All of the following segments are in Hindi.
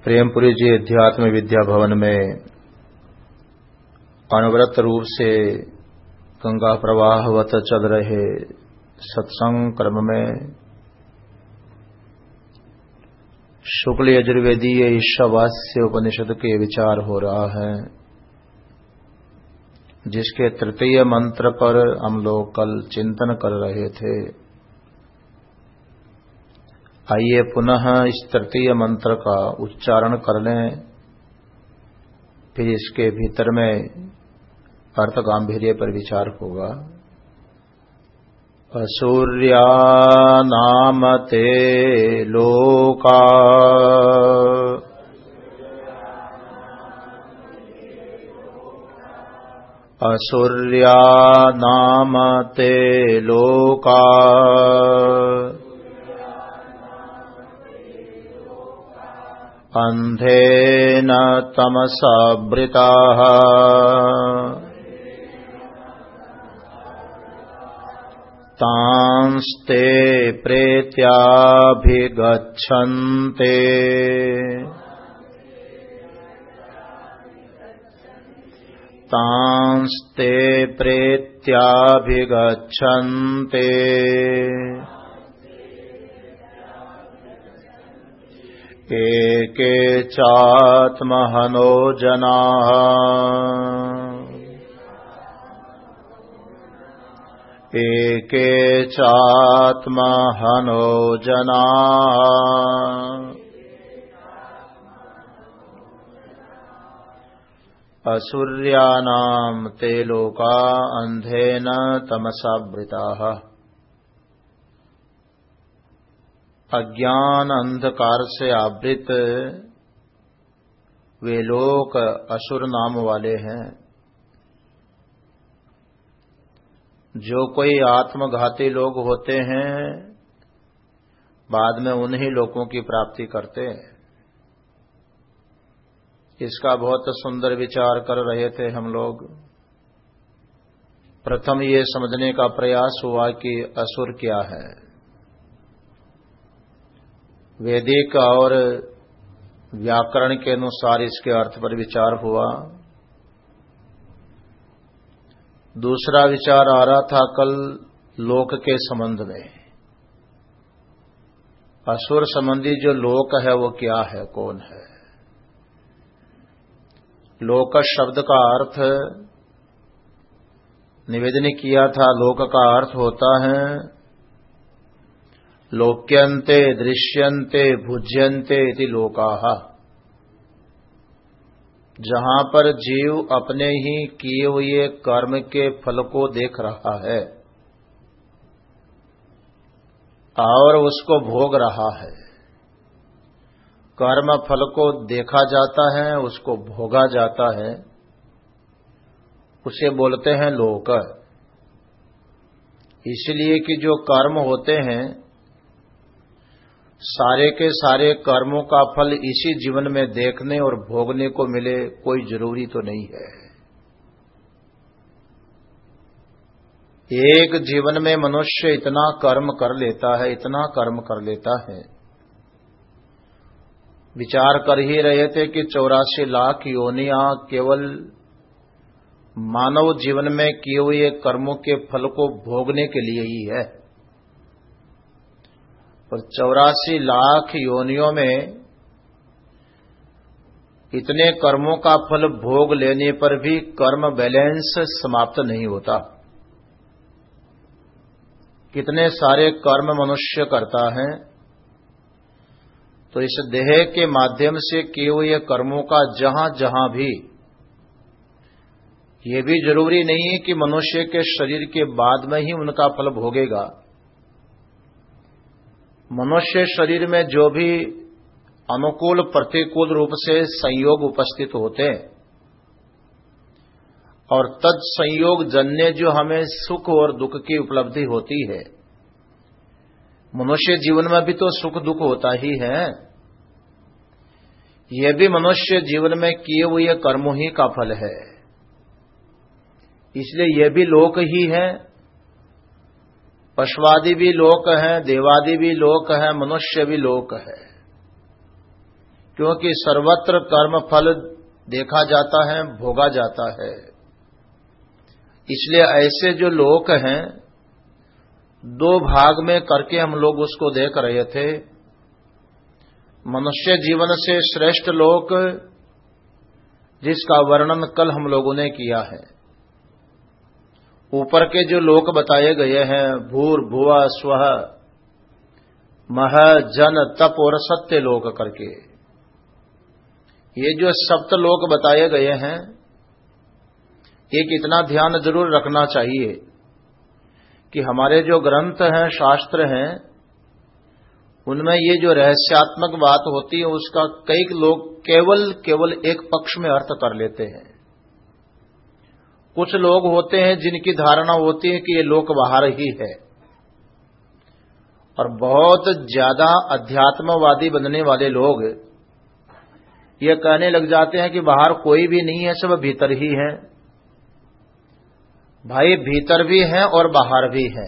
प्रेमपुरी जी अध्यात्म विद्या भवन में अनवरत रूप से गंगा प्रवाहवत चल रहे सत्संग क्रम में शुक्ल यजुर्वेदीय ईशावास्य उपनिषद के विचार हो रहा है, जिसके तृतीय मंत्र पर हम लोग कल चिंतन कर रहे थे। आइए पुनः इस तृतीय मंत्र का उच्चारण कर लें, फिर इसके भीतर में अर्थ गांभीर्य पर विचार होगा। असूर्या नाम ते लोका असूर्या नाम ते लोका अंधेन तमसावृताः तांस्ते प्रेत्याभिगच्छन्ते तांस्ते प्रेत्याभिगच्छन्ते एके चात्महनो जनाः एके चात्महनो जनाः असुर्यानां ते लोका अंधेन तमसावृताः। अज्ञान अंधकार से आवृत वे लोग असुर नाम वाले हैं। जो कोई आत्मघाती लोग होते हैं, बाद में उन्हीं लोगों की प्राप्ति करते हैं। इसका बहुत सुंदर विचार कर रहे थे हम लोग। प्रथम ये समझने का प्रयास हुआ कि असुर क्या है। वैदिक और व्याकरण के अनुसार इसके अर्थ पर विचार हुआ। दूसरा विचार आ रहा था कल लोक के संबंध में। असुर संबंधी जो लोक है वो क्या है, कौन है। लोक शब्द का अर्थ निवेदन किया था। लोक का अर्थ होता है लोक्यन्ते दृश्यन्ते भुज्यन्ते इति लोकाः। जहां पर जीव अपने ही किए हुए कर्म के फल को देख रहा है और उसको भोग रहा है। कर्म फल को देखा जाता है, उसको भोगा जाता है, उसे बोलते हैं लोक। इसलिए कि जो कर्म होते हैं, सारे के सारे कर्मों का फल इसी जीवन में देखने और भोगने को मिले, कोई जरूरी तो नहीं है। एक जीवन में मनुष्य इतना कर्म कर लेता है, इतना कर्म कर लेता है। विचार कर ही रहे थे कि 84 लाख योनियां केवल मानव जीवन में किए हुए कर्मों के फल को भोगने के लिए ही है। और 84 लाख योनियों में इतने कर्मों का फल भोग लेने पर भी कर्म बैलेंस समाप्त नहीं होता। कितने सारे कर्म मनुष्य करता है, तो इस देह के माध्यम से किए हुए कर्मों का जहां जहां भी, ये भी जरूरी नहीं है कि मनुष्य के शरीर के बाद में ही उनका फल भोगेगा। मनुष्य शरीर में जो भी अनुकूल प्रतिकूल रूप से संयोग उपस्थित होते हैं और तद संयोग जन्य जो हमें सुख और दुख की उपलब्धि होती है, मनुष्य जीवन में भी तो सुख दुख होता ही है। यह भी मनुष्य जीवन में किए हुए कर्मों ही का फल है। इसलिए यह भी लोक ही है। पशुवादि भी लोक है, देवादि भी लोक है, मनुष्य भी लोक है। क्योंकि सर्वत्र कर्म फल देखा जाता है, भोगा जाता है। इसलिए ऐसे जो लोक हैं, दो भाग में करके हम लोग उसको देख रहे थे। मनुष्य जीवन से श्रेष्ठ लोक, जिसका वर्णन कल हम लोगों ने किया है। ऊपर के जो लोक बताए गए हैं, भूर भुवा स्वः मह जन तप और सत्य लोक करके, ये जो सप्त लोक बताए गए हैं, एक इतना ध्यान जरूर रखना चाहिए कि हमारे जो ग्रंथ हैं, शास्त्र हैं, उनमें ये जो रहस्यात्मक बात होती है उसका कई लोग केवल एक पक्ष में अर्थ कर लेते हैं। कुछ लोग होते हैं जिनकी धारणा होती है कि ये लोक बाहर ही है, और बहुत ज्यादा अध्यात्मवादी बनने वाले लोग ये कहने लग जाते हैं कि बाहर कोई भी नहीं है, सब भीतर ही है। भाई, भीतर भी है और बाहर भी है।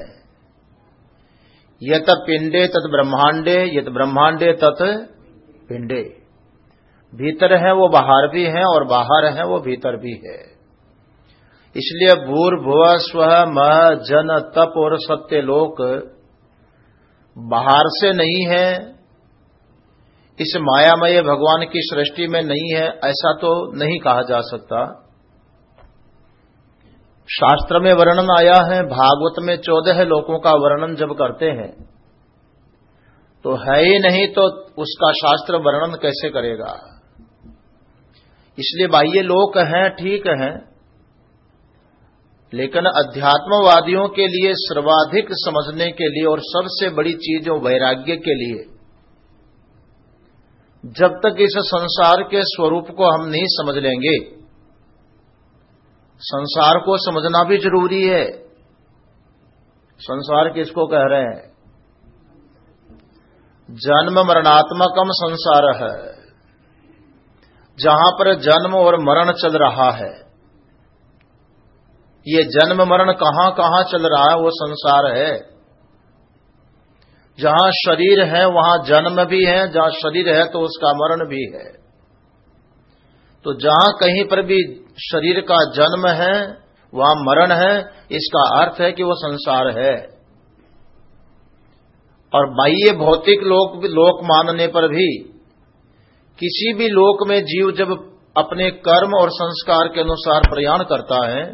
यत पिंडे तत् ब्रह्मांडे, यत ब्रह्मांडे तत् पिंडे। भीतर है वो बाहर भी है, और बाहर है वो भीतर भी है। इसलिए भूर्भुवः स्वः मह जन तप और सत्य लोक बाहर से नहीं है, इस मायामय भगवान की सृष्टि में नहीं है, ऐसा तो नहीं कहा जा सकता। शास्त्र में वर्णन आया है, भागवत में 14 लोकों का वर्णन जब करते हैं तो है ही नहीं, तो उसका शास्त्र वर्णन कैसे करेगा। इसलिए बाह्य लोक हैं, ठीक हैं, लेकिन अध्यात्मवादियों के लिए सर्वाधिक समझने के लिए और सबसे बड़ी चीज वैराग्य के लिए, जब तक इस संसार के स्वरूप को हम नहीं समझ लेंगे, संसार को समझना भी जरूरी है। संसार किसको कह रहे हैं? जन्म मरणात्मकम संसार है, जहां पर जन्म और मरण चल रहा है। ये जन्म मरण कहां कहां चल रहा है, वो संसार है। जहां शरीर है वहां जन्म भी है, जहां शरीर है तो उसका मरण भी है। तो जहां कहीं पर भी शरीर का जन्म है वहां मरण है, इसका अर्थ है कि वो संसार है। और बाह्य भौतिक लोक मानने पर भी किसी भी लोक में जीव जब अपने कर्म और संस्कार के अनुसार प्रयाण करता है,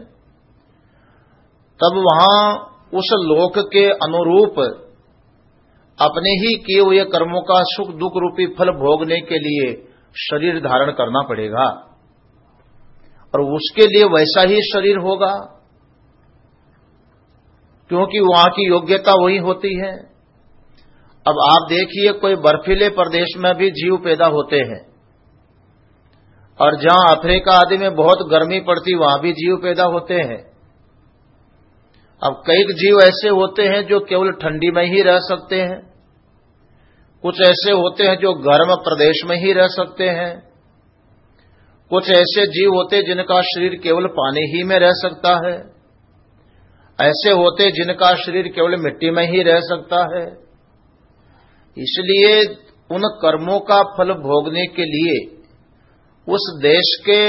तब वहां उस लोक के अनुरूप अपने ही किए हुए कर्मों का सुख दुख रूपी फल भोगने के लिए शरीर धारण करना पड़ेगा, और उसके लिए वैसा ही शरीर होगा, क्योंकि वहां की योग्यता वही होती है। अब आप देखिए, कोई बर्फीले प्रदेश में भी जीव पैदा होते हैं, और जहां अफ्रीका आदि में बहुत गर्मी पड़ती वहां भी जीव पैदा होते हैं। अब कई जीव ऐसे होते हैं जो केवल ठंडी में ही रह सकते हैं, कुछ ऐसे होते हैं जो गर्म प्रदेश में ही रह सकते हैं, कुछ ऐसे जीव होते हैं जिनका शरीर केवल पानी ही में रह सकता है, ऐसे होते जिनका शरीर केवल मिट्टी में ही रह सकता है। इसलिए उन कर्मों का फल भोगने के लिए उस देश के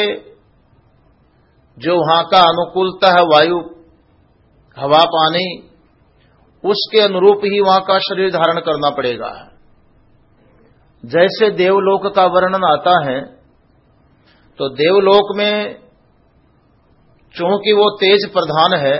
जो वहां का अनुकूलता है, वायु हवा पानी, उसके अनुरूप ही वहां का शरीर धारण करना पड़ेगा। जैसे देवलोक का वर्णन आता है, तो देवलोक में चूंकि वो तेज प्रधान है,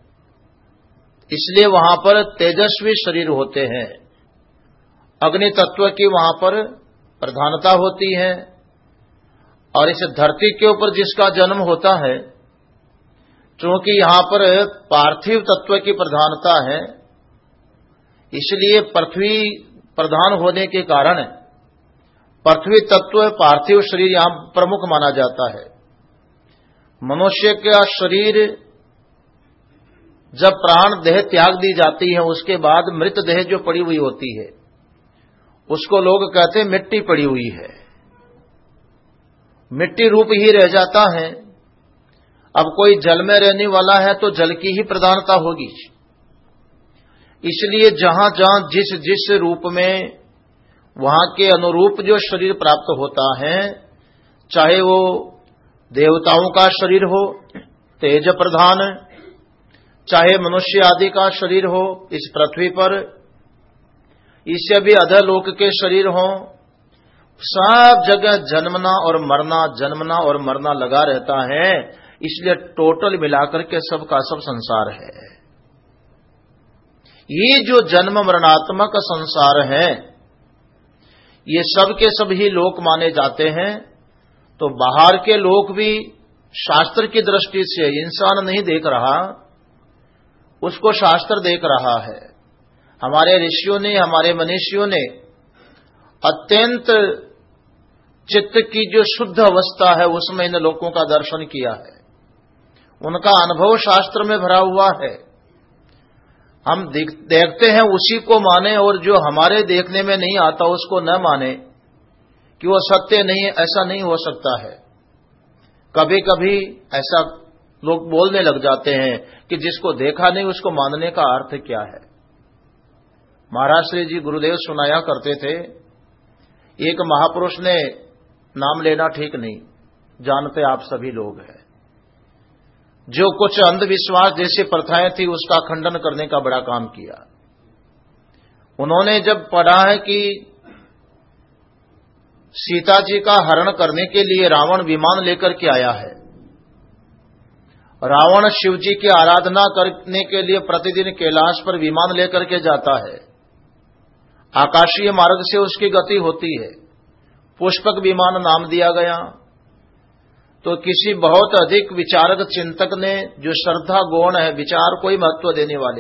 इसलिए वहां पर तेजस्वी शरीर होते हैं, अग्नि तत्व की वहां पर प्रधानता होती है। और इस धरती के ऊपर जिसका जन्म होता है, चूंकि यहां पर पार्थिव तत्व की प्रधानता है, इसलिए पृथ्वी प्रधान होने के कारण पृथ्वी तत्व पार्थिव शरीर यहां प्रमुख माना जाता है। मनुष्य का शरीर जब प्राण देह त्याग दी जाती है, उसके बाद मृत देह जो पड़ी हुई होती है, उसको लोग कहते हैं मिट्टी पड़ी हुई है, मिट्टी रूप ही रह जाता है। अब कोई जल में रहने वाला है तो जल की ही प्रधानता होगी। इसलिए जहां जहां जिस जिस रूप में वहां के अनुरूप जो शरीर प्राप्त होता है, चाहे वो देवताओं का शरीर हो तेज प्रधान, चाहे मनुष्य आदि का शरीर हो इस पृथ्वी पर, इससे भी अधोलोक के शरीर हो, सब जगह जन्मना और मरना, जन्मना और मरना लगा रहता है। इसलिए टोटल मिलाकर के सब का सब संसार है। ये जो जन्म मरणात्मक संसार है, ये सब के सब ही लोक माने जाते हैं। तो बाहर के लोक भी शास्त्र की दृष्टि से इंसान नहीं देख रहा, उसको शास्त्र देख रहा है। हमारे ऋषियों ने, हमारे मनीषियों ने अत्यंत चित्त की जो शुद्ध अवस्था है उसमें इन लोकों का दर्शन किया है। उनका अनुभव शास्त्र में भरा हुआ है। हम देखते हैं उसी को माने, और जो हमारे देखने में नहीं आता उसको न माने कि वो सत्य नहीं है, ऐसा नहीं हो सकता है। कभी कभी ऐसा लोग बोलने लग जाते हैं कि जिसको देखा नहीं उसको मानने का अर्थ क्या है। महाराज श्री जी गुरुदेव सुनाया करते थे, एक महापुरुष ने, नाम लेना ठीक नहीं, जानते आप सभी लोग हैं, जो कुछ अंधविश्वास जैसी प्रथाएं थी उसका खंडन करने का बड़ा काम किया। उन्होंने जब पढ़ा है कि सीता जी का हरण करने के लिए रावण विमान लेकर के आया है, रावण शिव जी की आराधना करने के लिए प्रतिदिन कैलाश पर विमान लेकर के जाता है, आकाशीय मार्ग से उसकी गति होती है, पुष्पक विमान नाम दिया गया। तो किसी बहुत अधिक विचारक चिंतक ने, जो श्रद्धा गौण है, विचार को ही महत्व देने वाले,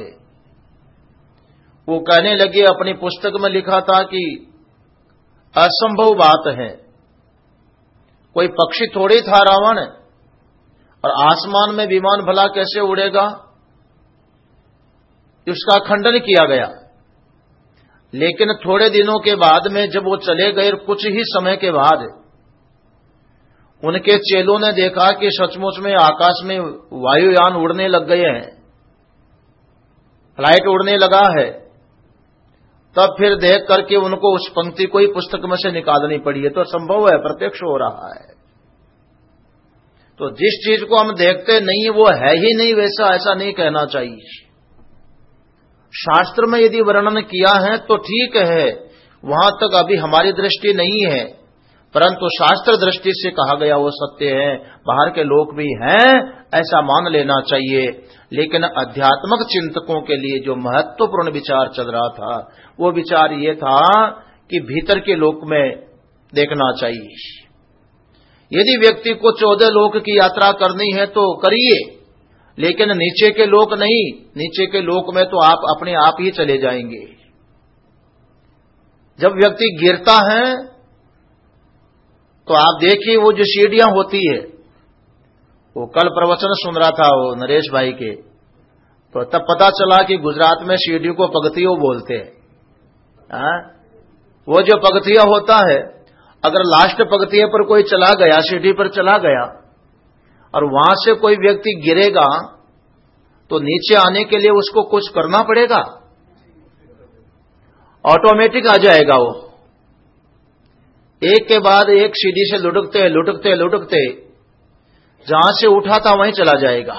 वो कहने लगे, अपनी पुस्तक में लिखा था कि असंभव बात है, कोई पक्षी थोड़ी था रावण, और आसमान में विमान भला कैसे उड़ेगा। उसका खंडन किया गया। लेकिन थोड़े दिनों के बाद में जब वो चले गए, कुछ ही समय के बाद उनके चेलों ने देखा कि सचमुच में आकाश में वायुयान उड़ने लग गए हैं, फ्लाइट उड़ने लगा है। तब फिर देख करके उनको उस पंक्ति को ही पुस्तक में से निकालनी पड़ी। है तो संभव है, प्रत्यक्ष हो रहा है। तो जिस चीज को हम देखते नहीं वो है ही नहीं, वैसा ऐसा नहीं कहना चाहिए। शास्त्र में यदि वर्णन किया है तो ठीक है, वहां तक अभी हमारी दृष्टि नहीं है, परंतु शास्त्र दृष्टि से कहा गया वो सत्य है। बाहर के लोग भी हैं, ऐसा मान लेना चाहिए। लेकिन अध्यात्मक चिंतकों के लिए जो महत्वपूर्ण विचार चल रहा था, वो विचार ये था कि भीतर के लोक में देखना चाहिए। यदि व्यक्ति को 14 लोक की यात्रा करनी है तो करिए, लेकिन नीचे के लोक नहीं। नीचे के लोक में तो आप अपने आप ही चले जाएंगे। जब व्यक्ति गिरता है तो आप देखिए वो जो सीढ़ियां होती है, वो कल प्रवचन सुन रहा था वो नरेश भाई के, तो तब पता चला कि गुजरात में सीढ़ी को पगथियों बोलते हैं। वो जो पगथिया होता है, अगर लास्ट पगथिया पर कोई चला गया, सीढ़ी पर चला गया, और वहां से कोई व्यक्ति गिरेगा तो नीचे आने के लिए उसको कुछ करना पड़ेगा, ऑटोमेटिक आ जाएगा। वो एक के बाद एक सीढ़ी से लुढ़कते लुढ़कते लुढ़कते जहां से उठा था वहीं चला जाएगा।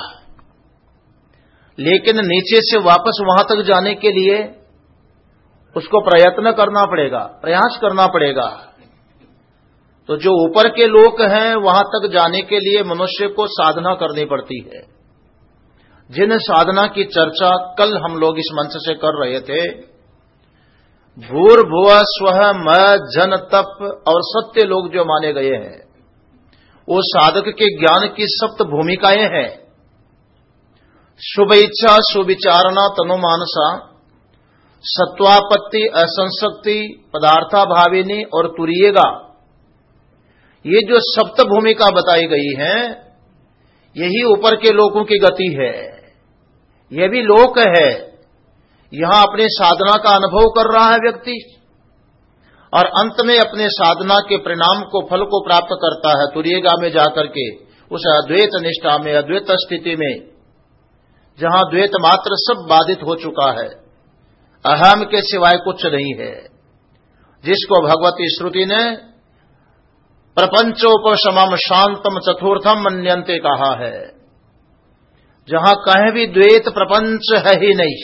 लेकिन नीचे से वापस वहां तक जाने के लिए उसको प्रयत्न करना पड़ेगा, प्रयास करना पड़ेगा। तो जो ऊपर के लोग हैं वहां तक जाने के लिए मनुष्य को साधना करनी पड़ती है, जिन साधना की चर्चा कल हम लोग इस मंच से कर रहे थे। भूर्भुव स्वः म जन तप और सत्य लोग जो माने गए हैं, वो साधक के ज्ञान की सप्त भूमिकाएं हैं। शुभ इच्छा, सुविचारणा, तनुमानसा, सत्वापत्ति, असंशक्ति, पदार्था भाविनी और तुरियेगा। ये जो सप्त भूमिका बताई गई है, यही ऊपर के लोगों की गति है। यह भी लोक है। यहां अपने साधना का अनुभव कर रहा है व्यक्ति, और अंत में अपने साधना के परिणाम को, फल को प्राप्त करता है तुरियेगा में जाकर के, उस अद्वैत निष्ठा में, अद्वैत स्थिति में, जहां द्वैत मात्र सब बाधित हो चुका है, अहम के सिवाय कुछ नहीं है। जिसको भगवती श्रुति ने प्रपंचोपशमम शांतम चतुर्थम मन्यन्ते कहा है, जहां कहीं भी द्वैत प्रपंच है ही नहीं।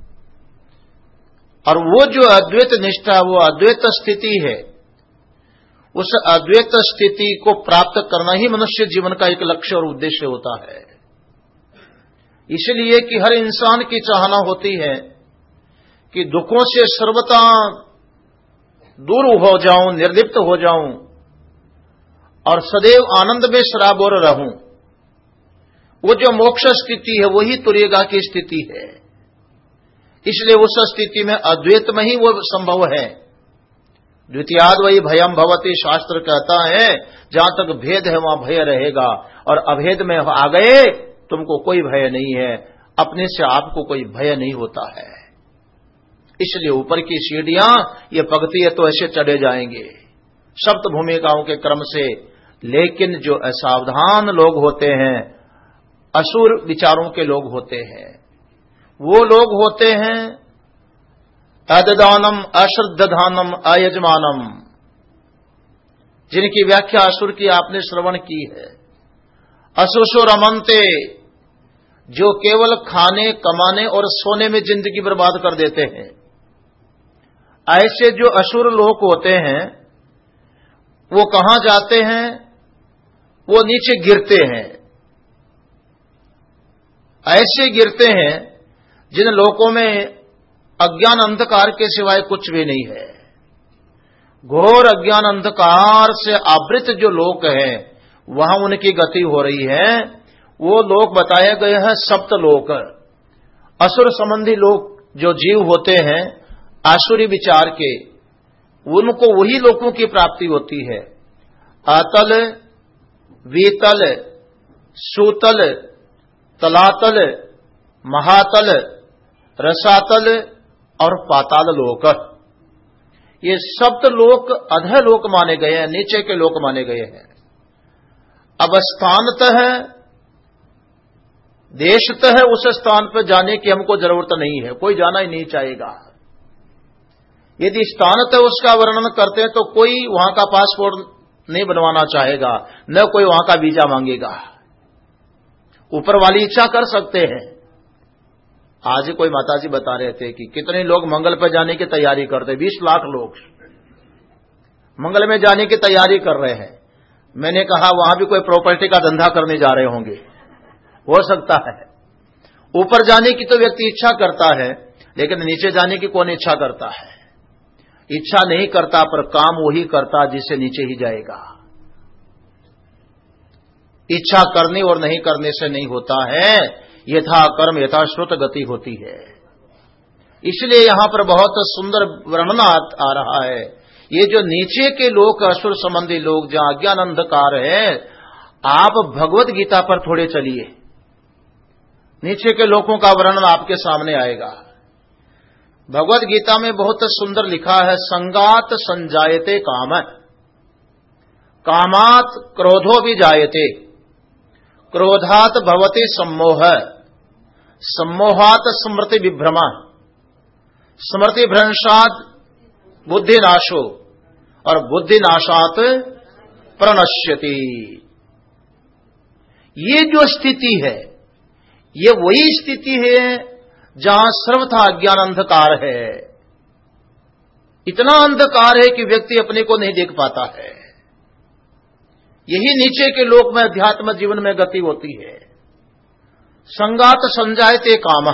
और वो जो अद्वैत निष्ठा, वो अद्वैत स्थिति है, उस अद्वैत स्थिति को प्राप्त करना ही मनुष्य जीवन का एक लक्ष्य और उद्देश्य होता है। इसलिए कि हर इंसान की चाहना होती है कि दुखों से सर्वथा दूर हो जाऊं, निर्लिप्त हो जाऊं और सदैव आनंद में सराबोर रहूं। वो जो मोक्ष स्थिति है वही तुर्यगा की स्थिति है। इसलिए उस स्थिति में अद्वैत में ही वो संभव है। द्वितीयाद वही भयम भवति, शास्त्र कहता है जहां तक भेद है वहां भय रहेगा, और अभेद में आ गए तुमको कोई भय नहीं है, अपने से आपको कोई भय नहीं होता है। इसलिए ऊपर की सीढ़ियां, ये पगतियां तो ऐसे चढ़े जाएंगे सप्त भूमिकाओं के क्रम से। लेकिन जो असावधान लोग होते हैं, असुर विचारों के लोग होते हैं, वो लोग होते हैं अददानम अश्रद्धानम अयजमानम, जिनकी व्याख्या असुर की आपने श्रवण की है। असुसो रमनते, जो केवल खाने, कमाने और सोने में जिंदगी बर्बाद कर देते हैं। ऐसे जो असुर लोग होते हैं वो कहां जाते हैं? वो नीचे गिरते हैं। ऐसे गिरते हैं जिन लोकों में अज्ञान अंधकार के सिवाय कुछ भी नहीं है। घोर अज्ञान अंधकार से आवृत जो लोक हैं वहां उनकी गति हो रही है। वो लोग बताए गए हैं सप्त लोक। असुर संबंधी लोग जो जीव होते हैं आसुरी विचार के, उनको वही लोकों की प्राप्ति होती है। अतल, वीतल, सूतल, तलातल, महातल, रसातल और पाताल लोक, ये सप्त लोक अधः लोक माने गए हैं, नीचे के लोक माने गए हैं। अब स्थानतः, देशतः उस स्थान पर जाने की हमको जरूरत नहीं है, कोई जाना ही नहीं चाहेगा। यदि स्थानतः उसका वर्णन करते हैं तो कोई वहां का पासपोर्ट नहीं बनवाना चाहेगा, न कोई वहां का वीजा मांगेगा। ऊपर वाली इच्छा कर सकते हैं। आज ही कोई माताजी बता रहे थे कि कितने लोग मंगल पर जाने की तैयारी करते, 20 लाख लोग मंगल में जाने की तैयारी कर रहे हैं। मैंने कहा वहां भी कोई प्रॉपर्टी का धंधा करने जा रहे होंगे, हो सकता है। ऊपर जाने की तो व्यक्ति इच्छा करता है, लेकिन नीचे जाने की कौन इच्छा करता है? इच्छा नहीं करता, पर काम वही करता जिससे नीचे ही जाएगा। इच्छा करने और नहीं करने से नहीं होता है, यथा कर्म यथाश्रुत गति होती है। इसलिए यहां पर बहुत सुंदर वर्णन आ रहा है। ये जो नीचे के लोग, असुर संबंधी लोग, जहां अज्ञान अंधकार है, आप भगवत गीता पर थोड़े चलिए, नीचे के लोगों का वर्णन आपके सामने आएगा। भगवत गीता में बहुत सुंदर लिखा है, संगात संजायते काम, कामात क्रोधो भी जायते, क्रोधात भवते सम्मोह, सम्मोहात स्मृति विभ्रमा, स्मृति भ्रंशात बुद्धि नाशो और बुद्धि नाशात प्रणश्यति। ये जो स्थिति है, ये वही स्थिति है जहां सर्वथा अज्ञान अंधकार है। इतना अंधकार है कि व्यक्ति अपने को नहीं देख पाता है। यही नीचे के लोक में अध्यात्म जीवन में गति होती है। संगात संजायते काम,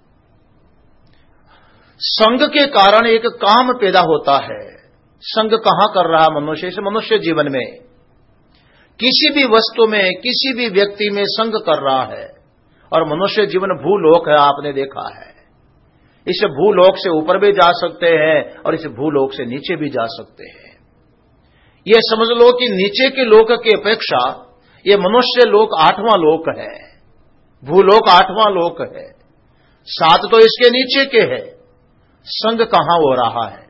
संग के कारण एक काम पैदा होता है। संग कहां कर रहा मनुष्य? इस मनुष्य जीवन में किसी भी वस्तु में, किसी भी व्यक्ति में संग कर रहा है। और मनुष्य जीवन भूलोक है, आपने देखा है। इस भूलोक से ऊपर भी जा सकते हैं और इस भूलोक से नीचे भी जा सकते हैं। यह समझ लो कि नीचे के लोक की अपेक्षा यह मनुष्य लोक 8वां लोक है, भूलोक 8वां लोक है। 7 तो इसके नीचे के है। संग कहां हो रहा है?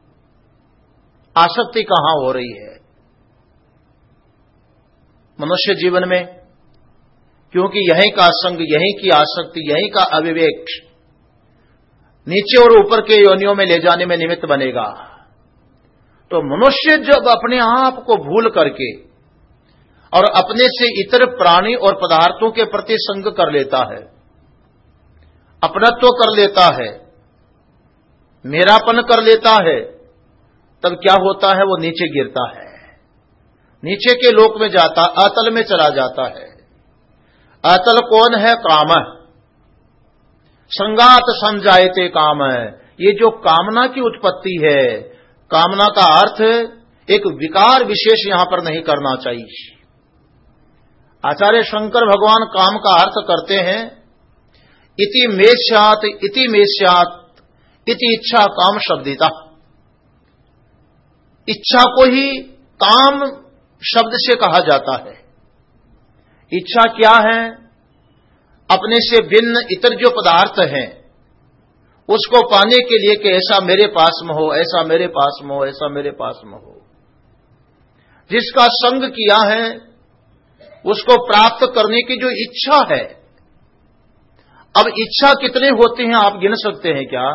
आसक्ति कहां हो रही है मनुष्य जीवन में? क्योंकि यहीं का संग, यहीं की आसक्ति, यहीं का अविवेक नीचे और ऊपर के योनियों में ले जाने में निमित्त बनेगा। तो मनुष्य जब अपने आप को भूल करके और अपने से इतर प्राणी और पदार्थों के प्रति संग कर लेता है, अपनत्व कर लेता है, मेरापन कर लेता है, तब क्या होता है? वो नीचे गिरता है, नीचे के लोक में जाता, अतल में चला जाता है। अतल कौन है? काम। संगात संजायते काम। ये जो कामना की उत्पत्ति है, कामना का अर्थ एक विकार विशेष यहां पर नहीं करना चाहिए। आचार्य शंकर भगवान काम का अर्थ करते हैं इति मेष्यात, इति मेष्यात, इति इच्छा काम शब्दिता। इच्छा को ही काम शब्द से कहा जाता है। इच्छा क्या है? अपने से भिन्न इतर जो पदार्थ हैं उसको पाने के लिए कि ऐसा मेरे पास में हो, ऐसा मेरे पास में हो, ऐसा मेरे पास में हो। जिसका संग किया है उसको प्राप्त करने की जो इच्छा है, अब इच्छा कितने होती हैं आप गिन सकते हैं क्या?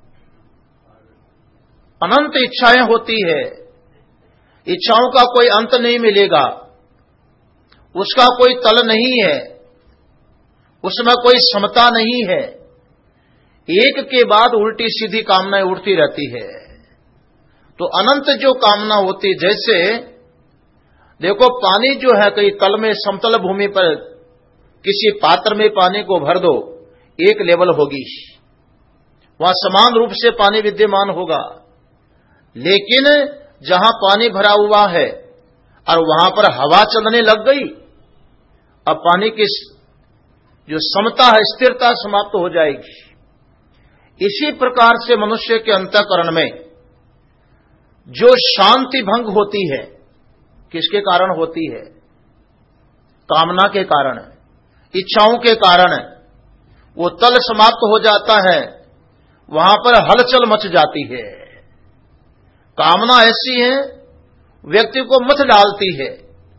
अनंत इच्छाएं होती है। इच्छाओं का कोई अंत नहीं मिलेगा, उसका कोई तल नहीं है, उसमें कोई समता नहीं है। एक के बाद उल्टी सीधी कामनाएं उठती रहती है। तो अनंत जो कामना होती, जैसे देखो पानी जो है कहीं तल में समतल भूमि पर किसी पात्र में पानी को भर दो, एक लेवल होगी, वहां समान रूप से पानी विद्यमान होगा। लेकिन जहां पानी भरा हुआ है और वहां पर हवा चलने लग गई, अब पानी की जो समता है, स्थिरता समाप्त हो जाएगी। इसी प्रकार से मनुष्य के अंतःकरण में जो शांति भंग होती है, किसके कारण होती है? कामना के कारण, इच्छाओं के कारण। वो तल समाप्त हो जाता है, वहां पर हलचल मच जाती है। कामना ऐसी है, व्यक्ति को मत डालती है।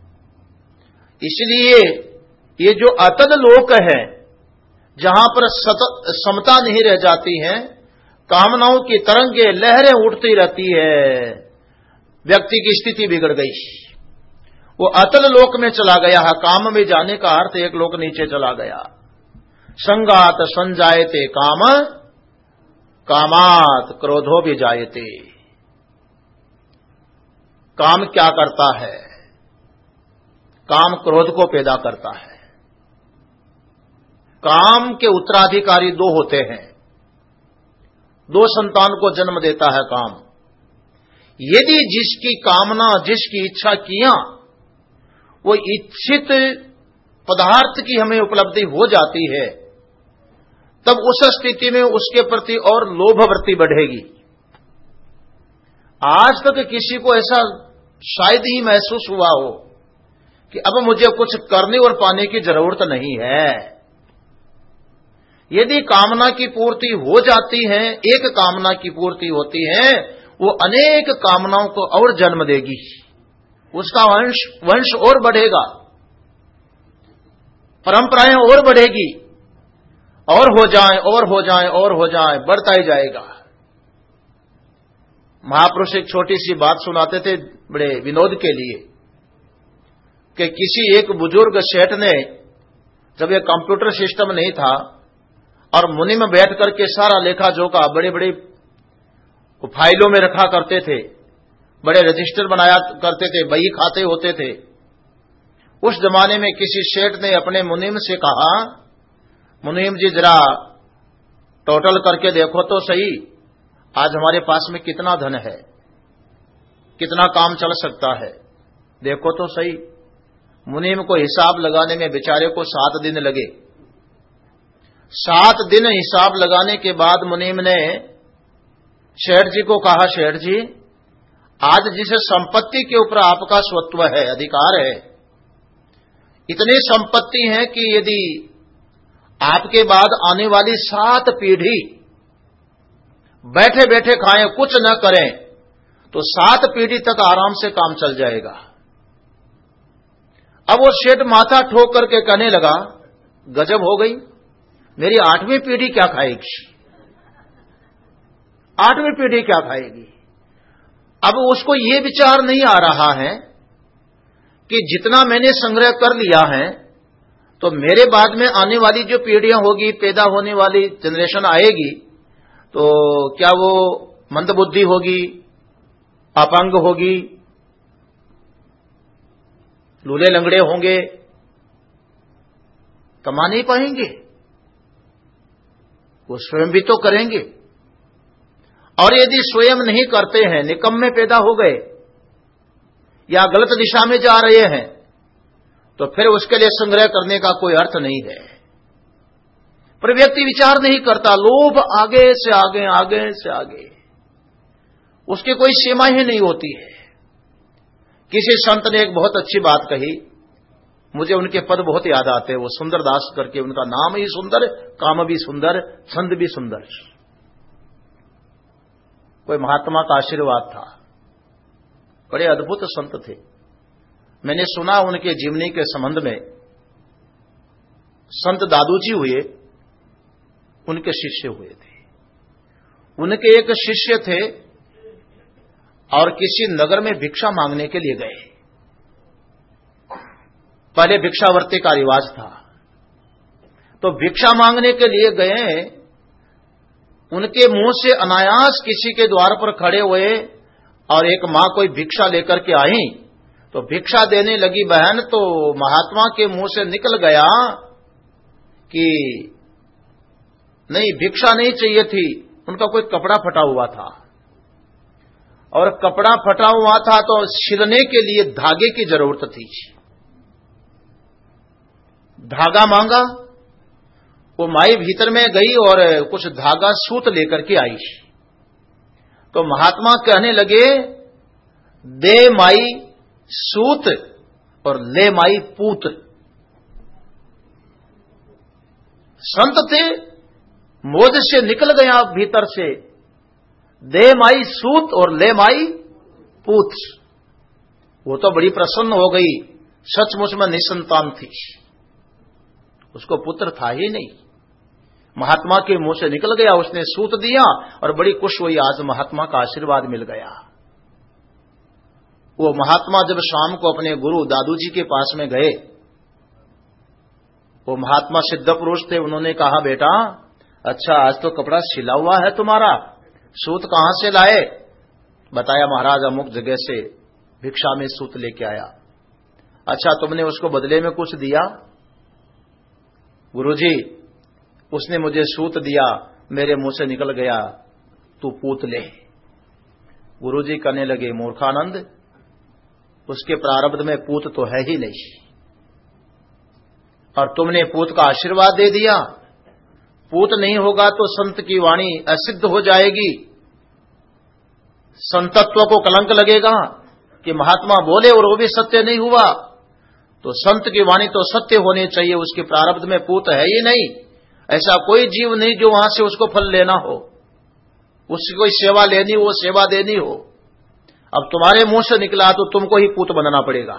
इसलिए ये जो अतल लोक है, जहां पर समता नहीं रह जाती है, कामनाओं की तरंगे लहरें उठती रहती है, व्यक्ति की स्थिति बिगड़ गई। वो अतल लोक में चला गया है। काम में जाने का अर्थ एक लोक नीचे चला गया। संगात संजायते काम, कामात क्रोधो भी जायते। काम क्या करता है? काम क्रोध को पैदा करता है। काम के उत्तराधिकारी दो होते हैं, दो संतान को जन्म देता है काम। यदि जिसकी कामना, जिसकी इच्छा किया, वो इच्छित पदार्थ की हमें उपलब्धि हो जाती है, तब उस स्थिति में उसके प्रति और लोभ वृत्ति बढ़ेगी। आज तक किसी को ऐसा शायद ही महसूस हुआ हो कि अब मुझे कुछ करने और पाने की जरूरत नहीं है। यदि कामना की पूर्ति हो जाती है, एक कामना की पूर्ति होती है, वो अनेक कामनाओं को और जन्म देगी, उसका वंश और बढ़ेगा, परंपराएं और बढ़ेगी, और हो जाए और हो जाए और हो जाए, बढ़ता ही जाएगा। महापुरुष एक छोटी सी बात सुनाते थे बड़े विनोद के लिए कि किसी एक बुजुर्ग सेठ ने, जब यह कंप्यूटर सिस्टम नहीं था और मुनि में बैठ करके सारा लेखा जोखा बड़े बड़े फाइलों में रखा करते थे, बड़े रजिस्टर बनाया करते थे, बही खाते होते थे। उस जमाने में किसी सेठ ने अपने मुनीम से कहा, मुनीम जी जरा टोटल करके देखो तो सही, आज हमारे पास में कितना धन है, कितना काम चल सकता है, देखो तो सही। मुनीम को हिसाब लगाने में बेचारे को 7 दिन लगे। 7 दिन हिसाब लगाने के बाद मुनीम ने शेठ जी को कहा, शेठ जी आज जिस संपत्ति के ऊपर आपका स्वत्व है, अधिकार है, इतनी संपत्ति है कि यदि आपके बाद आने वाली 7 पीढ़ी बैठे बैठे खाएं, कुछ न करें, तो 7 पीढ़ी तक आराम से काम चल जाएगा। अब वो सेठ माथा ठोक करके कहने लगा, गजब हो गई, मेरी 8वीं पीढ़ी क्या खाएगी, 8वीं पीढ़ी क्या खाएगी। अब उसको ये विचार नहीं आ रहा है कि जितना मैंने संग्रह कर लिया है तो मेरे बाद में आने वाली जो पीढ़ियां होगी, पैदा होने वाली जनरेशन आएगी, तो क्या वो मंदबुद्धि होगी, अपंग होगी, लूले लंगड़े होंगे, कमा नहीं पाएंगे? वो स्वयं भी तो करेंगे। और यदि स्वयं नहीं करते हैं, निकम्मे पैदा हो गए या गलत दिशा में जा रहे हैं, तो फिर उसके लिए संग्रह करने का कोई अर्थ नहीं है। पर व्यक्ति विचार नहीं करता, लोभ आगे से आगे, आगे से आगे, उसकी कोई सीमा ही नहीं होती है। किसी संत ने एक बहुत अच्छी बात कही, मुझे उनके पद बहुत याद आते हैं। वो सुंदरदास करके, उनका नाम ही सुंदर, काम भी सुंदर, छंद भी सुंदर। कोई महात्मा का आशीर्वाद था, बड़े अद्भुत संत थे। मैंने सुना उनके जीवनी के संबंध में, संत दादूजी हुए, उनके शिष्य हुए थे। उनके एक शिष्य थे और किसी नगर में भिक्षा मांगने के लिए गए। पहले भिक्षावर्ती का रिवाज था, तो भिक्षा मांगने के लिए गए। उनके मुंह से अनायास किसी के द्वार पर खड़े हुए और एक मां कोई भिक्षा लेकर के आई, तो भिक्षा देने लगी बहन, तो महात्मा के मुंह से निकल गया कि नहीं, भिक्षा नहीं चाहिए थी। उनका कोई कपड़ा फटा हुआ था, और कपड़ा फटा हुआ था तो सिलने के लिए धागे की जरूरत थी। धागा मांगा, वो माई भीतर में गई और कुछ धागा सूत लेकर के आई। तो महात्मा कहने लगे, दे माई सूत और ले माई पूत। संत थे, मोज से निकल गया भीतर से, दे माई सूत और ले माई पूत। वो तो बड़ी प्रसन्न हो गई, सचमुच में निसंतान थी, उसको पुत्र था ही नहीं। महात्मा के मुंह से निकल गया, उसने सूत दिया और बड़ी खुश हुई, आज महात्मा का आशीर्वाद मिल गया। वो महात्मा जब शाम को अपने गुरु दादूजी के पास में गए, वो महात्मा सिद्ध पुरुष थे। उन्होंने कहा, बेटा अच्छा, आज तो कपड़ा सिला हुआ है तुम्हारा, सूत कहां से लाए? बताया, महाराज अमुक जगह से भिक्षा में सूत लेके आया। अच्छा, तुमने उसको बदले में कुछ दिया? गुरुजी, उसने मुझे सूत दिया, मेरे मुंह से निकल गया, तू पूत ले। गुरुजी कहने लगे, मूर्खानंद, उसके प्रारब्ध में पूत तो है ही नहीं, और तुमने पूत का आशीर्वाद दे दिया। पूत नहीं होगा तो संत की वाणी असिद्ध हो जाएगी, संतत्व को कलंक लगेगा कि महात्मा बोले और वो भी सत्य नहीं हुआ। तो संत की वाणी तो सत्य होनी चाहिए, उसके प्रारब्ध में पूत है ही नहीं। ऐसा कोई जीव नहीं जो वहां से उसको फल लेना हो, उसकी कोई सेवा लेनी हो, सेवा देनी हो। अब तुम्हारे मुंह से निकला तो तुमको ही पूत बनना पड़ेगा।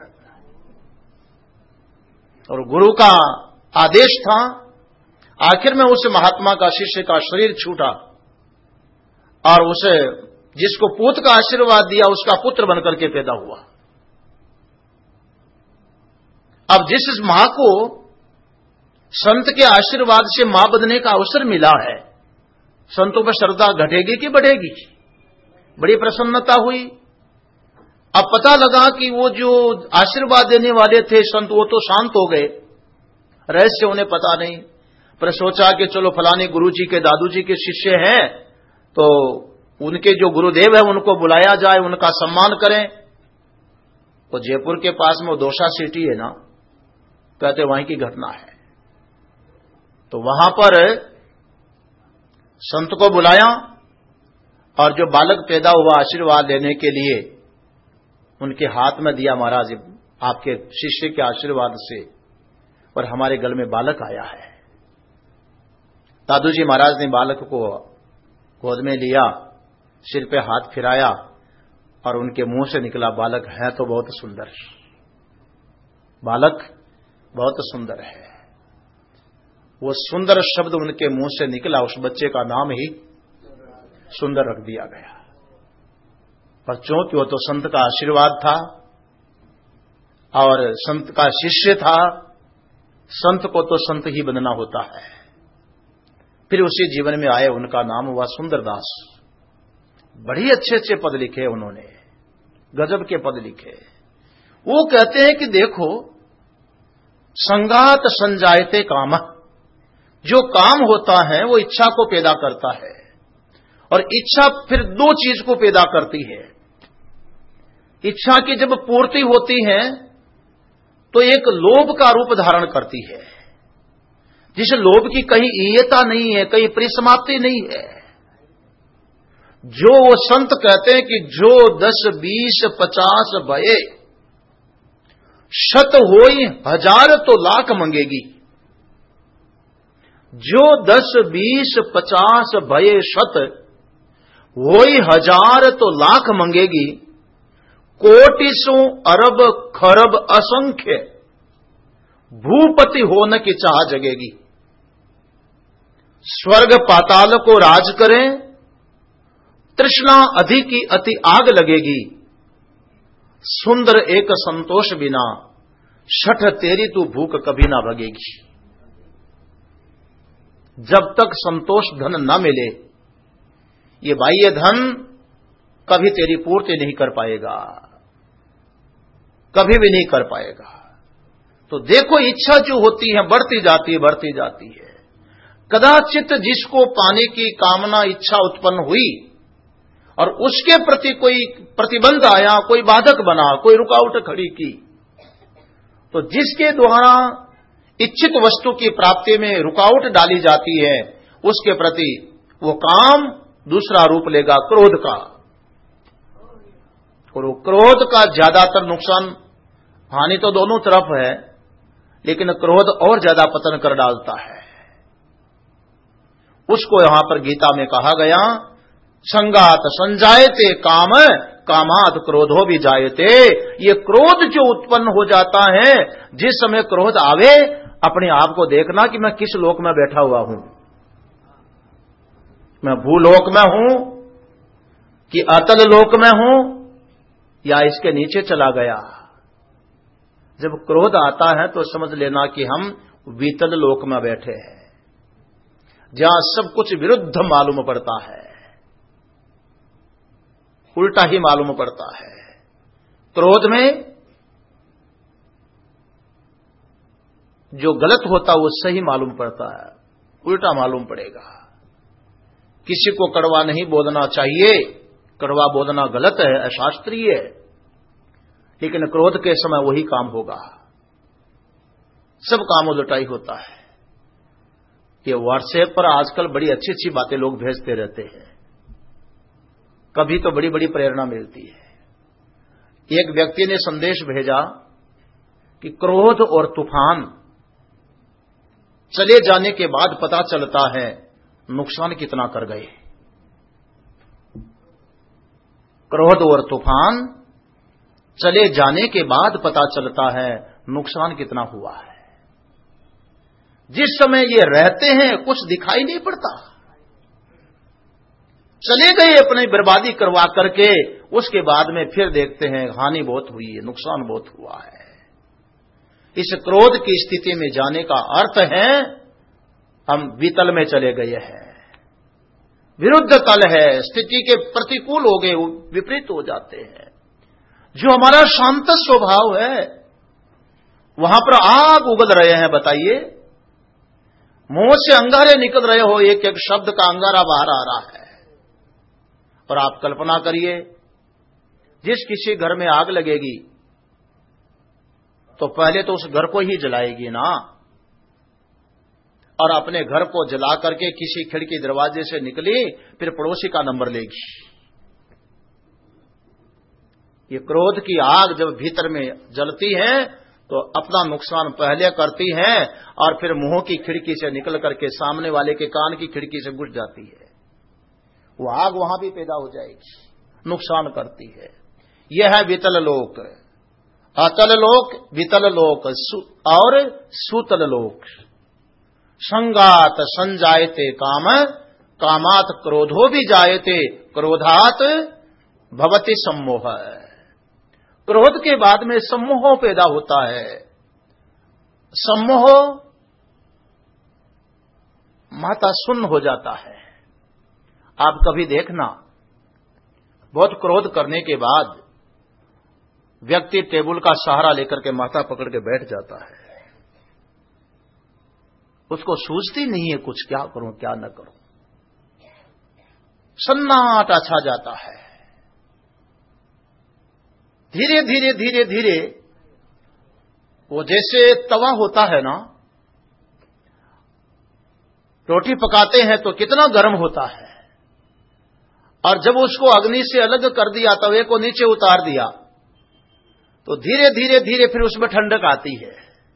और गुरु का आदेश था। आखिर में उस महात्मा का, शिष्य का शरीर छूटा और उसे, जिसको पूत का आशीर्वाद दिया, उसका पुत्र बनकर के पैदा हुआ। अब जिस मां को संत के आशीर्वाद से मां बनने का अवसर मिला है, संतों पर श्रद्धा घटेगी कि बढ़ेगी? बड़ी प्रसन्नता हुई। अब पता लगा कि वो जो आशीर्वाद देने वाले थे संत, वो तो शांत हो गए, रहस्य उन्हें पता नहीं। पर सोचा कि चलो फलाने गुरुजी के, दादूजी के शिष्य हैं, तो उनके जो गुरुदेव है उनको बुलाया जाए, उनका सम्मान करें। वो जयपुर के पास में दोसा सिटी है ना, कहते वहीं की घटना है। तो वहां पर संत को बुलाया और जो बालक पैदा हुआ आशीर्वाद लेने के लिए, उनके हाथ में दिया, महाराज आपके शिष्य के आशीर्वाद से और हमारे गल में बालक आया है। दादूजी महाराज ने बालक को गोद में लिया, सिर पे हाथ फिराया और उनके मुंह से निकला, बालक है तो बहुत सुंदर, बालक बहुत सुंदर है। वो सुंदर शब्द उनके मुंह से निकला, उस बच्चे का नाम ही सुंदर रख दिया गया। बच्चों की वो तो संत का आशीर्वाद था और संत का शिष्य था। संत को तो संत ही बनना होता है। फिर उसी जीवन में आए, उनका नाम हुआ सुंदरदास। बड़ी अच्छे अच्छे पद लिखे उन्होंने, गजब के पद लिखे। वो कहते हैं कि देखो, संगात संजायते काम, जो काम होता है वो इच्छा को पैदा करता है, और इच्छा फिर दो चीज को पैदा करती है। इच्छा की जब पूर्ति होती है तो एक लोभ का रूप धारण करती है, जिस लोभ की कहीं ईयता नहीं है, कहीं परिसमाप्ति नहीं है। जो वो संत कहते हैं कि जो 10, 20, 50 भये, शत होई 1000 तो लाख मंगेगी। जो 10, 20, 50 भये शत होई 1000 तो लाख मंगेगी। कोटिसों अरब खरब असंख्य भूपति होने की चाह जगेगी। स्वर्ग पाताल को राज करें, तृष्णा अधिक की अति आग लगेगी। सुंदर एक संतोष बिना, शठ तेरी तू भूख कभी ना भगेगी। जब तक संतोष धन न मिले, ये बाह्य धन कभी तेरी पूर्ति नहीं कर पाएगा, कभी भी नहीं कर पाएगा। तो देखो, इच्छा जो होती है बढ़ती जाती है, बढ़ती जाती है। कदाचित जिसको पाने की कामना, इच्छा उत्पन्न हुई और उसके प्रति कोई प्रतिबंध आया, कोई बाधक बना, कोई रुकावट खड़ी की, तो जिसके द्वारा इच्छित वस्तु की प्राप्ति में रुकावट डाली जाती है, उसके प्रति वो काम दूसरा रूप लेगा, क्रोध का। और क्रोध का ज्यादातर नुकसान, हानि तो दोनों तरफ है, लेकिन क्रोध और ज्यादा पतन कर डालता है। उसको यहां पर गीता में कहा गया, संगात संजायते काम, कामात क्रोधो भी जायते। ये क्रोध जो उत्पन्न हो जाता है, जिस समय क्रोध आवे, अपने आप को देखना कि मैं किस लोक में बैठा हुआ हूं। मैं भूलोक में हूं कि अतल लोक में हूं, या इसके नीचे चला गया। जब क्रोध आता है तो समझ लेना कि हम वितल लोक में बैठे हैं, जहां सब कुछ विरुद्ध मालूम पड़ता है, उल्टा ही मालूम पड़ता है। क्रोध में जो गलत होता वो सही मालूम पड़ता है, उल्टा मालूम पड़ेगा। किसी को कड़वा नहीं बोलना चाहिए, कड़वा बोलना गलत है, अशास्त्रीय है, लेकिन क्रोध के समय वही काम होगा, सब काम उलटाई होता है। ये व्हाट्सएप पर आजकल बड़ी अच्छी अच्छी बातें लोग भेजते रहते हैं, कभी तो बड़ी बड़ी प्रेरणा मिलती है। एक व्यक्ति ने संदेश भेजा कि क्रोध और तूफान चले जाने के बाद पता चलता है नुकसान कितना कर गए। क्रोध और तूफान चले जाने के बाद पता चलता है नुकसान कितना हुआ है। जिस समय ये रहते हैं कुछ दिखाई नहीं पड़ता, चले गए अपनी बर्बादी करवा करके, उसके बाद में फिर देखते हैं हानि बहुत हुई है, नुकसान बहुत हुआ है। इस क्रोध की स्थिति में जाने का अर्थ है हम वितल में चले गए हैं, विरुद्ध तल है, स्थिति के प्रतिकूल हो गए, विपरीत हो जाते हैं। जो हमारा शांत स्वभाव है वहां पर आग उगल रहे हैं। बताइए, मुंह से अंगारे निकल रहे हो, एक एक शब्द का अंगारा बाहर आ रहा है। और आप कल्पना करिए, जिस किसी घर में आग लगेगी तो पहले तो उस घर को ही जलाएगी ना, और अपने घर को जला करके किसी खिड़की दरवाजे से निकली, फिर पड़ोसी का नंबर लेगी। ये क्रोध की आग जब भीतर में जलती है तो अपना नुकसान पहले करती है, और फिर मुंह की खिड़की से निकल करके सामने वाले के कान की खिड़की से घुस जाती है। वो आग वहां भी पैदा हो जाएगी, नुकसान करती है। यह है वितल लोक, अतल लोक, वितल लोक और सुतल लोक। संगात संजायते काम, कामात क्रोधो भी जायते, क्रोधात भवति सम्मोह। क्रोध के बाद में सम्मोह पैदा होता है। सम्मोह माता सुन्न हो जाता है। आप कभी देखना, बहुत क्रोध करने के बाद व्यक्ति टेबल का सहारा लेकर के माथा पकड़ के बैठ जाता है। उसको सूझती नहीं है कुछ, क्या करूं क्या न करूं। सन्नाटा छा जाता है। धीरे धीरे धीरे धीरे वो जैसे तवा होता है ना, रोटी पकाते हैं तो कितना गर्म होता है, और जब उसको अग्नि से अलग कर दिया, तवे को नीचे उतार दिया, तो धीरे धीरे धीरे फिर उसमें ठंडक आती है।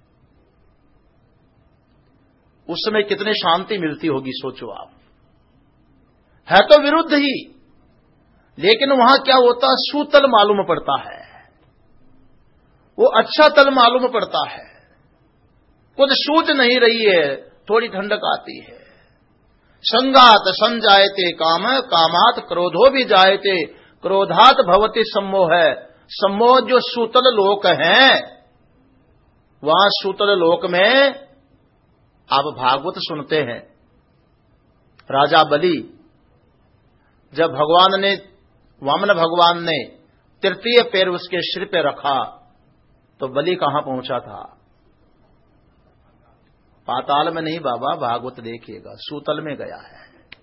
उस समय कितनी शांति मिलती होगी, सोचो आप। है तो विरुद्ध ही, लेकिन वहां क्या होता, सूतल मालूम पड़ता है, वो अच्छा तल मालूम पड़ता है। कुछ सूझ नहीं रही है, थोड़ी ठंडक आती है। संगात संजायते काम, कामात क्रोधो भी जायते, क्रोधात भवति सम्मोह। सम्मोह जो सूतल लोक हैं, वहां सूतल लोक में आप भागवत सुनते हैं। राजा बलि, जब भगवान ने, वामन भगवान ने तृतीय पैर उसके सिर पे रखा, तो बलि कहां पहुंचा था? पाताल में नहीं बाबा, भागवत देखिएगा, सूतल में गया है।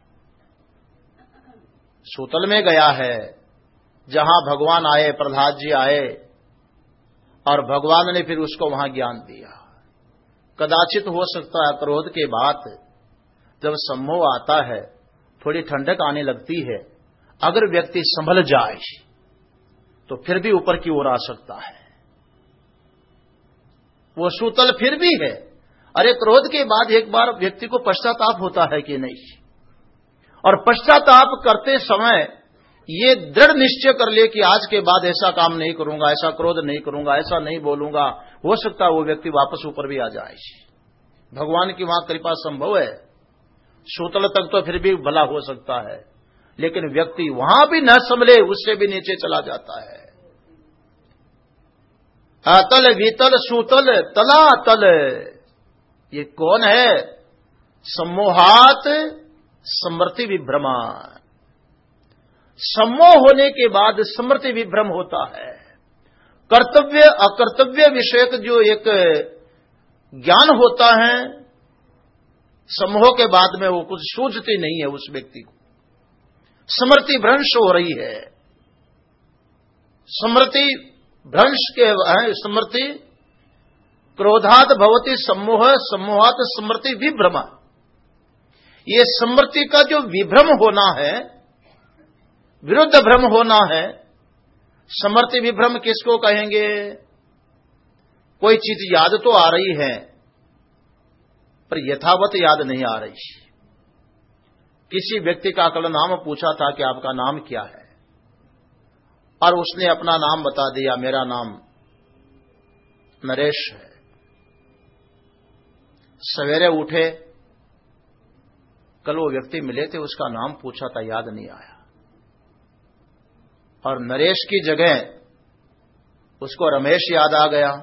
सूतल में गया है, जहां भगवान आए, प्रहलाद जी आए, और भगवान ने फिर उसको वहां ज्ञान दिया। कदाचित हो सकता है क्रोध के बाद जब सम्मोह आता है, थोड़ी ठंडक आने लगती है, अगर व्यक्ति संभल जाए तो फिर भी ऊपर की ओर आ सकता है। वो सूतल फिर भी है। अरे क्रोध के बाद एक बार व्यक्ति को पश्चाताप होता है कि नहीं, और पश्चाताप करते समय ये दृढ़ निश्चय कर ले कि आज के बाद ऐसा काम नहीं करूंगा, ऐसा क्रोध नहीं करूंगा, ऐसा नहीं बोलूंगा, हो सकता है वो व्यक्ति वापस ऊपर भी आ जाए। भगवान की वहां कृपा संभव है। सूतल तक तो फिर भी भला हो सकता है, लेकिन व्यक्ति वहां भी न संभले, उससे भी नीचे चला जाता है। अतल वितल सूतल तला तल, ये कौन है? सम्मोहात स्मृति विभ्रमा। सम्मोह होने के बाद स्मृति विभ्रम होता है। कर्तव्य अकर्तव्य विषयक जो एक ज्ञान होता है, सम्मोह के बाद में वो कुछ सूझती नहीं है उस व्यक्ति को। स्मृति भ्रंश हो रही है। स्मृति भ्रंश के स्मृति क्रोधात भवति सम्मोह, सम्मोहात स्मृति विभ्रमा। ये स्मृति का जो विभ्रम होना है, विरुद्ध भ्रम होना है। स्मृति विभ्रम किसको कहेंगे? कोई चीज याद तो आ रही है, पर यथावत याद नहीं आ रही। किसी व्यक्ति का कल नाम पूछा था कि आपका नाम क्या है, और उसने अपना नाम बता दिया, मेरा नाम नरेश है। सवेरे उठे, कल वो व्यक्ति मिले थे, उसका नाम पूछा था, याद नहीं आया, और नरेश की जगह उसको रमेश याद आ गया।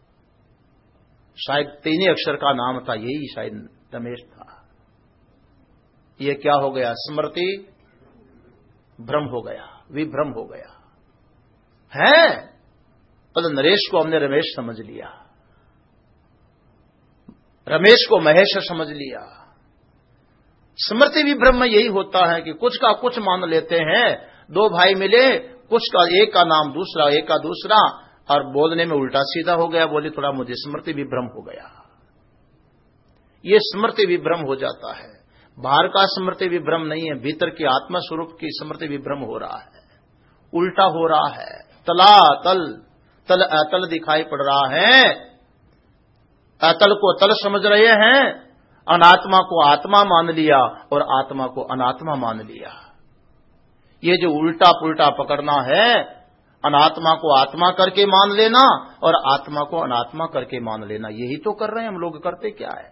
शायद 3 अक्षर का नाम था, यही शायद रमेश था। ये क्या हो गया? स्मृति भ्रम हो गया, विभ्रम हो गया है। तो नरेश को हमने रमेश समझ लिया, रमेश को महेश समझ लिया। स्मृति विभ्रम में यही होता है कि कुछ का कुछ मान लेते हैं। 2 भाई मिले, कुछ का एक का नाम दूसरा, एक का दूसरा, और बोलने में उल्टा सीधा हो गया। बोले थोड़ा मुझे स्मृति विभ्रम हो गया। ये स्मृति विभ्रम हो जाता है। बाहर का स्मृति विभ्रम नहीं है, भीतर की आत्मा स्वरूप की स्मृति विभ्रम हो रहा है, उल्टा हो रहा है। तला तल, तल अतल दिखाई पड़ रहा है। अतल को तल समझ रहे हैं, अनात्मा को आत्मा मान लिया और आत्मा को अनात्मा मान लिया। ये जो उल्टा पुल्टा पकड़ना है, अनात्मा को आत्मा करके मान लेना और आत्मा को अनात्मा करके मान लेना, यही तो कर रहे हैं हम लोग। करते क्या है?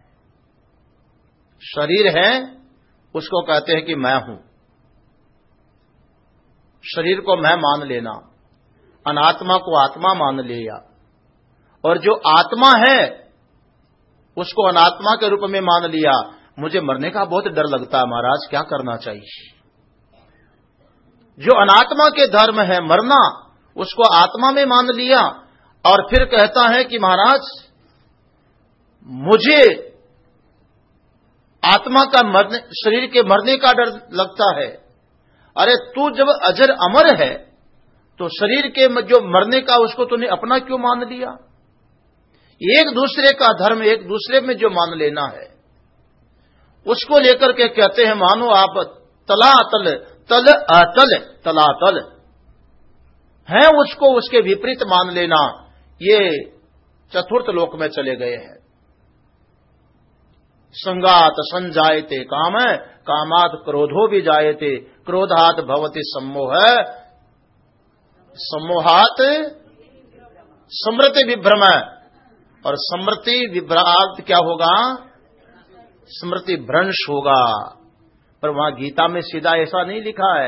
शरीर है, उसको कहते हैं कि मैं हूं। शरीर को मैं मान लेना, अनात्मा को आत्मा मान लिया, और जो आत्मा है उसको अनात्मा के रूप में मान लिया। मुझे मरने का बहुत डर लगता है महाराज, क्या करना चाहिए? जो अनात्मा के धर्म है मरना, उसको आत्मा में मान लिया और फिर कहता है कि महाराज मुझे आत्मा का मरने, शरीर के मरने का डर लगता है। अरे तू जब अजर अमर है तो शरीर के जो मरने का उसको तूने अपना क्यों मान लिया? एक दूसरे का धर्म एक दूसरे में जो मान लेना है उसको लेकर के कहते हैं मानो आप तलातल तल अतल तलातल है, उसको उसके विपरीत मान लेना, ये चतुर्थ लोक में चले गए हैं। संगात संजायते काम, कामात क्रोधो भी जायते, क्रोधात भवति सम्मोह, सम्मोहात स्मृति विभ्रम, और स्मृति विभ्रांत क्या होगा? स्मृति भ्रंश होगा। पर वहां गीता में सीधा ऐसा नहीं लिखा है।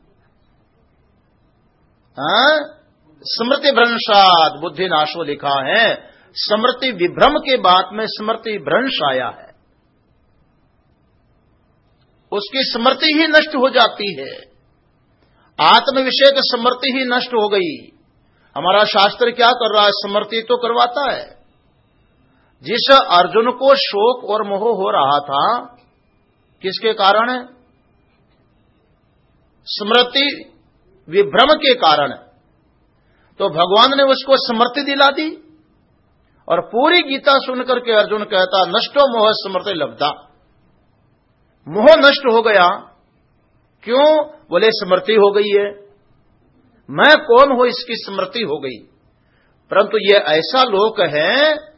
स्मृति भ्रंशात बुद्धि नाशो लिखा है। स्मृति विभ्रम के बाद में स्मृति भ्रंश आया है, उसकी स्मृति ही नष्ट हो जाती है, आत्म विषय की स्मृति ही नष्ट हो गई। हमारा शास्त्र क्या कर रहा है? स्मृति तो करवाता है। जिस अर्जुन को शोक और मोह हो रहा था, किसके कारण? स्मृति विभ्रम के कारण। तो भगवान ने उसको स्मृति दिला दी और पूरी गीता सुनकर के अर्जुन कहता नष्टो मोह स्मृति लब्धा, मोह नष्ट हो गया। क्यों? बोले स्मृति हो गई है, मैं कौन हूं इसकी स्मृति हो गई। परंतु ये ऐसा लोक है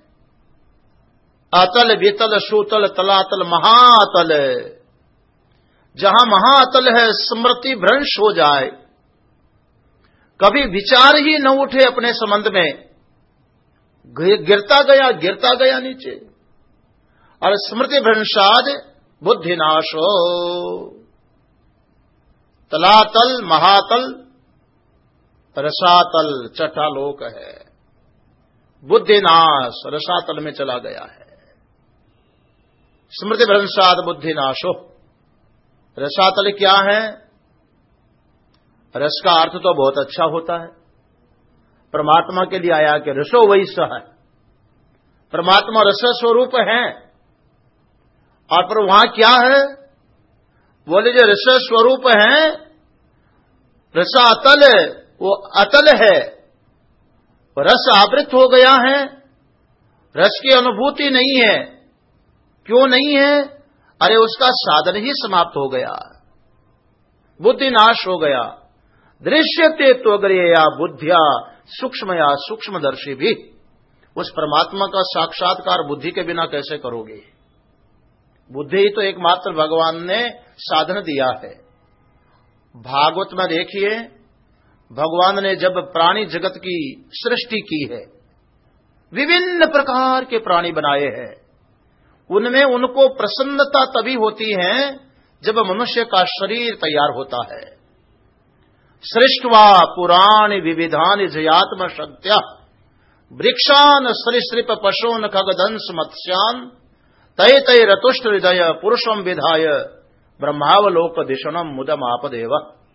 अतल वितल सूतल तलातल महातल, जहां महातल है स्मृति भ्रंश हो जाए, कभी विचार ही न उठे अपने संबंध में, गिरता गया नीचे। और स्मृति भ्रंशाद बुद्धि नाशो, तलातल महातल रसातल छठा लोक है, बुद्धि नाश रसातल में चला गया है। स्मृति भ्रंशाद बुद्धि नाशो, रसातल क्या है? रस का अर्थ तो बहुत अच्छा होता है, परमात्मा के लिए आया कि रसो वही सह है, परमात्मा रस स्वरूप है। और पर वहां क्या है? बोले जो रस स्वरूप है, रसातल वो अतल है, रस आवृत हो गया है, रस की अनुभूति नहीं है। क्यों नहीं है? अरे उसका साधन ही समाप्त हो गया, बुद्धि नाश हो गया। दृश्यते त्वग्रया बुद्धिया सूक्ष्मया सूक्ष्मदर्शी भी, उस परमात्मा का साक्षात्कार बुद्धि के बिना कैसे करोगे? बुद्धि ही तो एकमात्र भगवान ने साधन दिया है। भागवत में देखिए, भगवान ने जब प्राणी जगत की सृष्टि की है, विभिन्न प्रकार के प्राणी बनाए हैं, उनमें उनको प्रसन्नता तभी होती है जब मनुष्य का शरीर तैयार होता है। सृष्ट्वा पुराण विविधानि जयात्म शक्त्या वृक्षान सरिसृप पशून खगदंस मत्स्यान तय तय रतुष्ट हृदय पुरुषम विधाय ब्रह्मावलोक दिशनम मुदम आपदेव।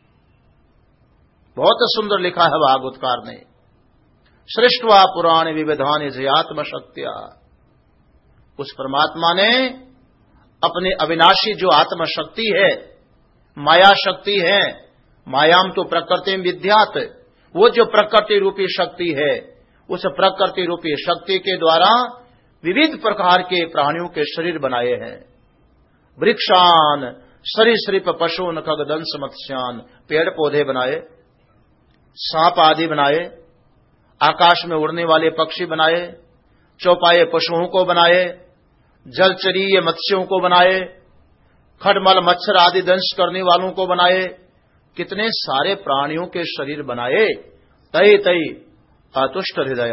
बहुत सुंदर लिखा है भागवतकार ने। सृष्ट्वा पुराण विविधानि जयात्म शक्त्या, उस परमात्मा ने अपने अविनाशी जो आत्म शक्ति है, माया शक्ति है, मायाम तो प्रकृति विद्यात, वो जो प्रकृति रूपी शक्ति है, उस प्रकृति रूपी शक्ति के द्वारा विविध प्रकार के प्राणियों के शरीर बनाए हैं। वृक्षान सरीसृप पशून खगदंस मत्स्यान, पेड़ पौधे बनाए, सांप आदि बनाए, आकाश में उड़ने वाले पक्षी बनाए, चौपाए पशुओं को बनाए, जलचरीय मत्स्यों को बनाए, खडमल मच्छर आदि दंश करने वालों को बनाए, कितने सारे प्राणियों के शरीर बनाए। तय तय अतुष्ट हृदय,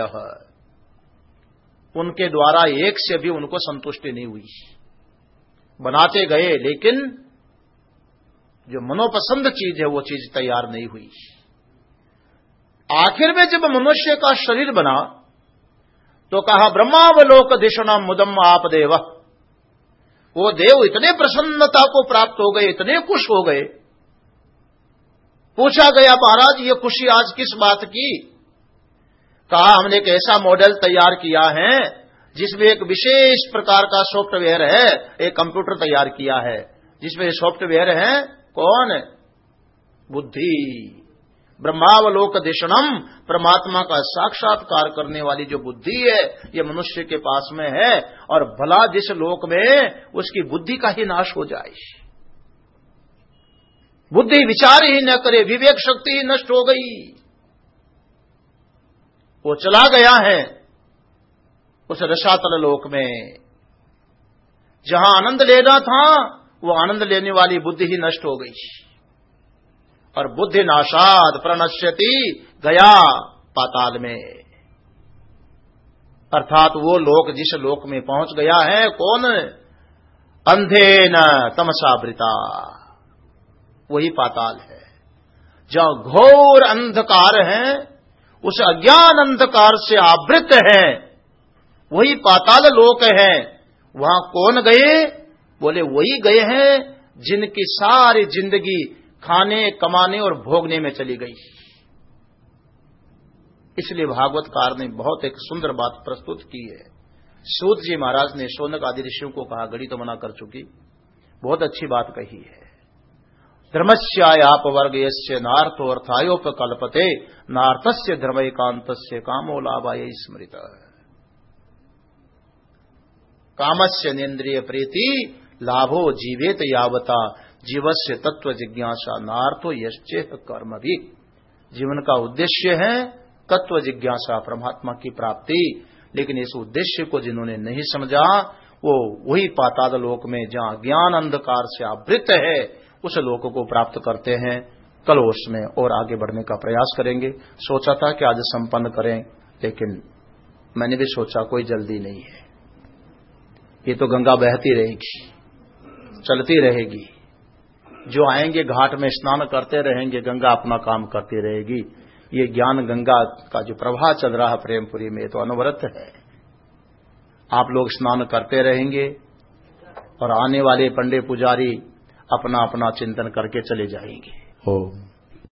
उनके द्वारा एक से भी उनको संतुष्टि नहीं हुई। बनाते गए लेकिन जो मनोपसंद चीज है वो चीज तैयार नहीं हुई। आखिर में जब मनुष्य का शरीर बना तो कहा ब्रह्मावलोक दिशना मुदम आप देव। वो देव इतने प्रसन्नता को प्राप्त हो गए, इतने खुश हो गए। पूछा गया महाराज ये खुशी आज किस बात की? कहा हमने एक ऐसा मॉडल तैयार किया है जिसमें एक विशेष प्रकार का सॉफ्टवेयर है, एक कंप्यूटर तैयार किया है जिसमें सॉफ्टवेयर है कौन? बुद्धि। ब्रह्मावलोक दिशनम, परमात्मा का साक्षात्कार करने वाली जो बुद्धि है ये मनुष्य के पास में है। और भला जिस लोक में उसकी बुद्धि का ही नाश हो जाए, बुद्धि विचार ही न करे, विवेक शक्ति ही नष्ट हो गई, वो चला गया है उस रसातल लोक में। जहां आनंद लेना था वो आनंद लेने वाली बुद्धि ही नष्ट हो गई। और बुद्धि नाशाद प्रणश्यति, गया पाताल में। अर्थात वो लोक जिस लोक में पहुंच गया है कौन? अंधेन तमसावृता, वही पाताल है। जहां घोर अंधकार है, उस अज्ञान अंधकार से आवृत है, वही पाताल लोक है। वहां कौन गए? बोले वही गए हैं जिनकी सारी जिंदगी खाने कमाने और भोगने में चली गई। इसलिए भागवतकार ने बहुत एक सुंदर बात प्रस्तुत की है। सूत जी महाराज ने शौनक आदि ऋषियों को कहा, घड़ी तो मना कर चुकी, बहुत अच्छी बात कही है। धर्मस्यापवर्गयस्य नार्थो अर्थायोपकल्पते नार्थस्य धर्मैकान्तस्य कामो लाभाय स्मृत। कामस्य नेन्द्रिय प्रीति लाभो जीवेत यावता जीवस्य तत्व जिज्ञासा नार्थो यश्चेह कर्म भी। जीवन का उद्देश्य है तत्व जिज्ञासा, परमात्मा की प्राप्ति। लेकिन इस उद्देश्य को जिन्होंने नहीं समझा वो वही पाताल लोक में जहां ज्ञान अंधकार से आवृत है उस लोक को प्राप्त करते हैं। कल उसमें और आगे बढ़ने का प्रयास करेंगे। सोचा था कि आज संपन्न करें, लेकिन मैंने भी सोचा कोई जल्दी नहीं है। ये तो गंगा बहती रहेगी, चलती रहेगी। जो आएंगे घाट में स्नान करते रहेंगे, गंगा अपना काम करती रहेगी। ये ज्ञान गंगा का जो प्रवाह चल रहा है प्रेमपुरी में, तो अनवरत है। आप लोग स्नान करते रहेंगे और आने वाले पंडे पुजारी अपना अपना चिंतन करके चले जाएंगे। ओम।